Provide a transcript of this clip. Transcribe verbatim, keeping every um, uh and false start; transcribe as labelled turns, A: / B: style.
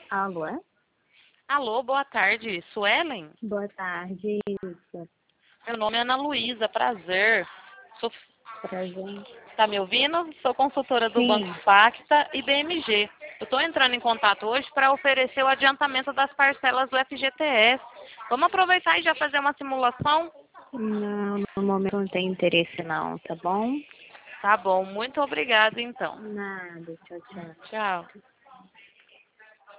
A: Alô? É?
B: Alô, boa tarde. Suelen?
A: Boa tarde, isso.
B: Meu nome é Ana Luísa, prazer. Sou...
A: Prazer.
B: Tá me ouvindo? Sou consultora do Banco
A: Sim.
B: Facta e B M G. Eu estou entrando em contato hoje para oferecer o adiantamento das parcelas do F G T S. Vamos aproveitar e já fazer uma simulação?
A: Não, no momento não tem interesse não, tá bom?
B: Tá bom, muito obrigada então.
A: Nada, tchau, tchau.
B: Tchau.